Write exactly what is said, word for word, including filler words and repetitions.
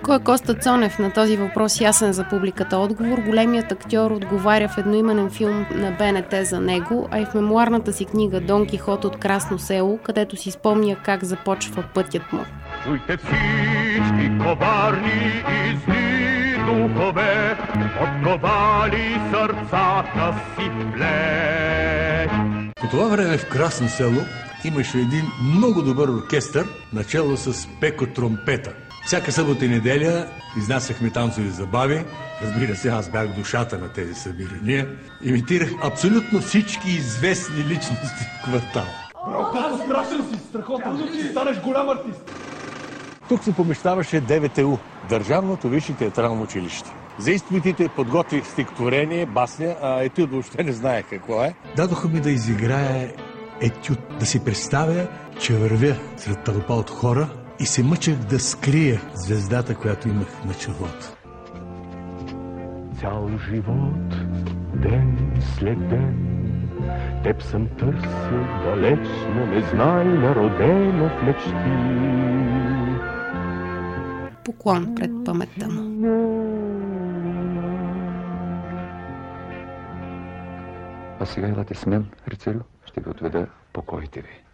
Кой е Коста Цонев? На този въпрос ясен за публиката отговор. Големият актьор отговаря в едноименен филм на Б Н Т за него, а и в мемоарната си книга Дон Кихот от Красно село, където си спомня как започва пътят му. Чуйте всички коварни и зли духове, отковали сърцата си плеч. По това време в Красно село имаше един много добър оркестър, начало с Пеко тромпета. Всяка събота и неделя изнасяхме танцови забави. Разбира се, аз бях душата на тези събирания. Имитирах абсолютно всички известни личности в квартала. Браво, страшен си, страхотен, ще станеш голям артист. Тук се помещаваше Д В Т У, Държавното висше театрално училище. За изпитите подготвих стихотворение, басня, а етюд въобще не знаех какво е. Дадоха ми да изиграя етюд, да си представя, че вървя сред тълпа от хора и се мъчех да скрия звездата, която имах на челото. Цял живот, ден след ден, теб съм търсил далечно, незнайно родено в мечти. Поклон пред паметта му. А сега елате с мен, рицарю, ще ви отведа покоите ви.